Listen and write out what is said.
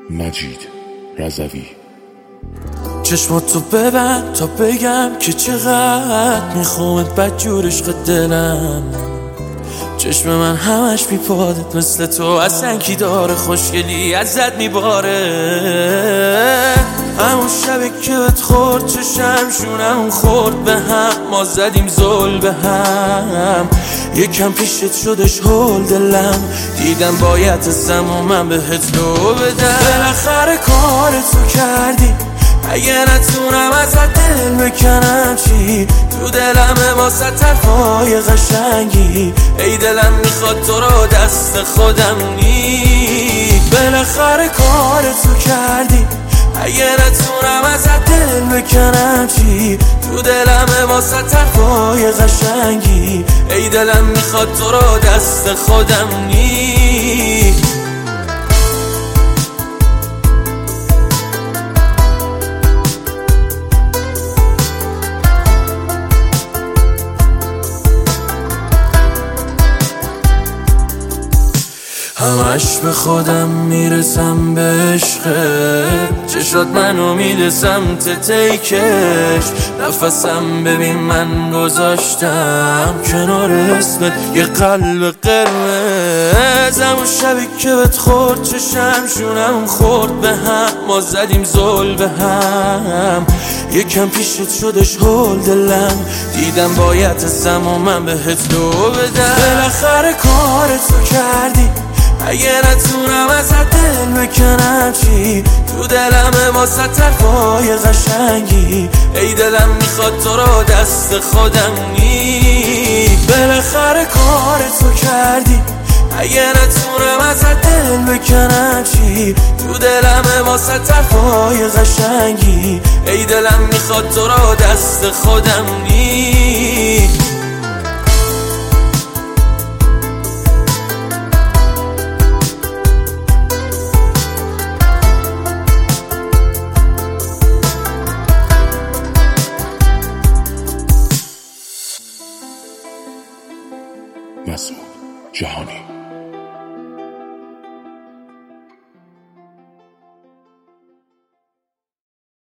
مجید رضوی. چشماتو ببند تا بگم که چقدر میخوامت بدجور عشق دلم. چشم من همش میپادت مثل تو، اصلا کی داره خوشگلی ازت میباره. همون شبی که بهت خورد چشم شونم خورد به هم، ما زدیم زل به هم. یکم پیشت شدش هول دلم، دیدم باید ازم و من بهت لو بدم. بالاخره کار تو کردی، اگه نتونم ازت دل بکنم چی؟ تو دلم واسه طرفای قشنگی، ای دلم میخواد تو رو دست خودم نی. بالاخره کار تو کردی، اگه نتونم ازت دل بکنم چی؟ تو دلم واسه طرفای قشنگی، ای دلم میخواد تو رو دست خودم نی. همش به خودم میرسم به عشقت، چشات منو میده سمت تیکش. نفسم ببین من گذاشتم کنار اسمت یه قلب قرمز. همون شبی که بهت خورد چشم شونم خورد به هم، ما زدیم زل به هم. یکم پیشت شدش هول دلم، دیدم باید ازم و من بهت لو بدم. بالاخره کار تو کردی، اگه نتونم ازت دل بکنم چی؟ تو دلم واسه طرفای قشنگی، ای دلم میخواد تو رو دست خودم نی. بالاخره کار تو کردی، اگه نتونم ازت دل بکنم چی؟ تو دلم واسه طرفای قشنگی، ای دلم میخواد تو رو دست خودم نی. مسعود جهانی.